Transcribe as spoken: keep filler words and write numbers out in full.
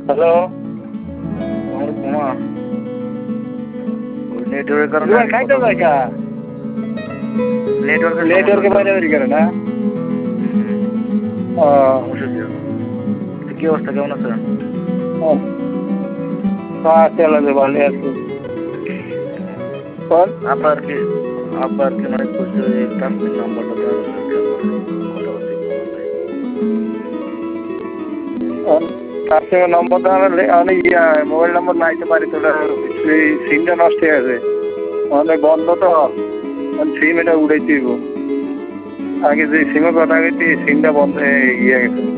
hello আমার ঘুমা নেটওয়ার্কের কারণে তোমার খাইতে জায়গা নেটওয়ার্কের নেটওয়ার্কে বাইরে বেরিয়ে গেলে না ও সমস্যা কি কি অবস্থা কেমন আছে চলে যে ভালো আছি কোন আব্বা আর কি আব্বা আর কি মানে কইছে যে তাসমিন নাম্বারটা দেওয়া কথা বলতে তার সঙ্গে নম্বর দেওয়া অনেক ইয়া মোবাইল নম্বর নাইতে পারি তো সেই সিমটা নষ্ট হয়ে গেছে অনেক বন্ধ তো সিম এটা উড়াই দিব আগে যে সিমের কথা গেছি সিমটা বন্ধ হয়ে গিয়ে গেছে